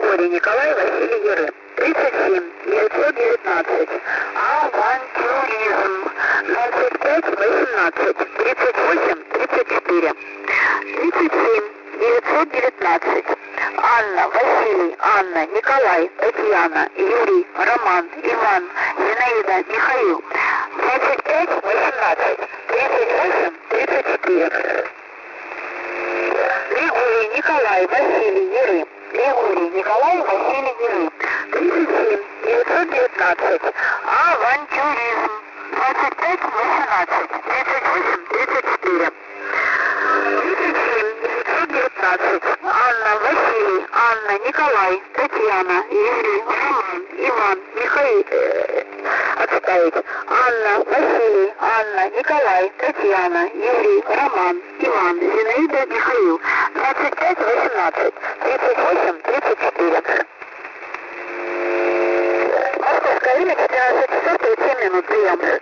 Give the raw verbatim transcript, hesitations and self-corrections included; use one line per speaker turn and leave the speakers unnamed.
Григорий, Николай, Василий, Юры. тридцать семь девятьсот девятнадцать. Авантюризм. двадцать пять восемнадцать. тридцать восемь тридцать четыре. тридцать семь девятьсот девятнадцать. Анна, Василий, Анна, Николай, Татьяна, Юрий, Роман, Иван, Зинаида, Михаил. двадцать пять восемнадцать. тридцать восемь тридцать четыре. Григорий, Николай, Василий, Юрий. Григорий, Николай, Василий, Юрий. тридцать семь девятьсот девятнадцать. Авантюризм. двадцать пять восемнадцать. тридцать восемь тридцать четыре. тридцать семь девятьсот девятнадцать. Анна, Василий, Анна, Николай, Татьяна, Юрий, Роман, Иван, Михаил. Э, отставить. Анна, Василий, Анна, Николай, Татьяна, Юрий, Роман, Иван, Зинаида, Михаил. двадцать пять восемнадцать. тридцать восемь тридцать четыре. Московское время четырнадцать часов тридцать семь минут. Прием.